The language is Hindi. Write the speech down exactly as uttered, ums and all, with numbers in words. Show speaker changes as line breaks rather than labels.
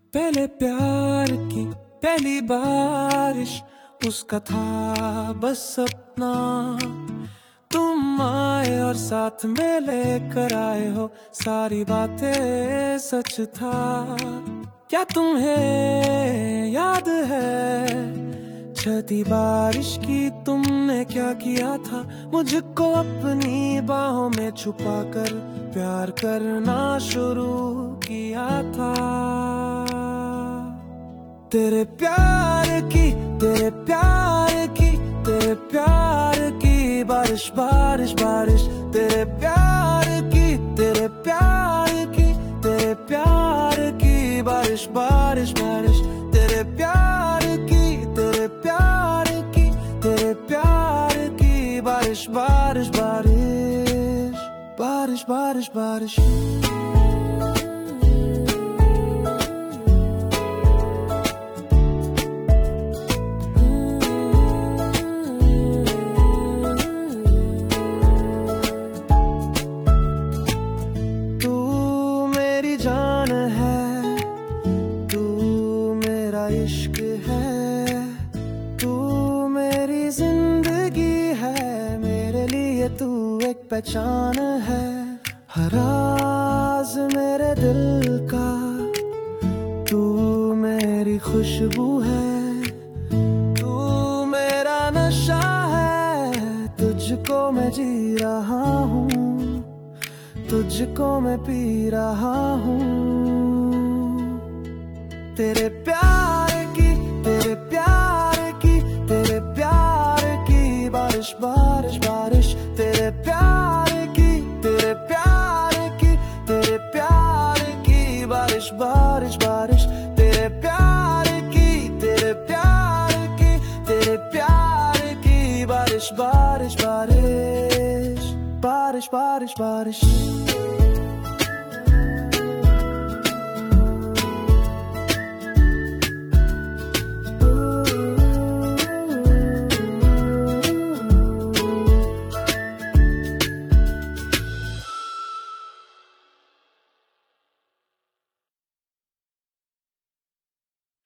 पहले प्यार की पहली बारिश, उसका था बस सपना। तुम आए और साथ में लेकर आए हो, सारी बातें सच था। क्या तुम्हें याद है छठी बारिश की तुमने क्या किया था? मुझको अपनी बाहों में छुपा कर प्यार करना शुरू किया था। तेरे प्यार की तेरे प्यार की तेरे प्यार की बारिश बारिश बारिश, तेरे प्यार की तेरे प्यार की तेरे प्यार की बारिश बारिश बारिश, तेरे प्यार की तेरे प्यार की तेरे प्यार की बारिश बारिश बारिश बारिश बारिश बारिश। जान है तू मेरा इश्क है, तू मेरी जिंदगी है, मेरे लिए तू एक पहचान है। हर राज मेरे दिल का तू मेरी खुशबू है, तू मेरा नशा है, तुझको मैं जी रहा हूँ, तुझको मैं पी रहा हूँ। तेरे प्यार की तेरे प्यार की तेरे प्यार की बारिश बारिश बारिश, तेरे प्यार की तेरे प्यार की तेरे प्यार की बारिश बारिश बारिश, तेरे प्यार की तेरे प्यार की तेरे प्यार की बारिश बारिश बारिश बारिश बारिश बारिश।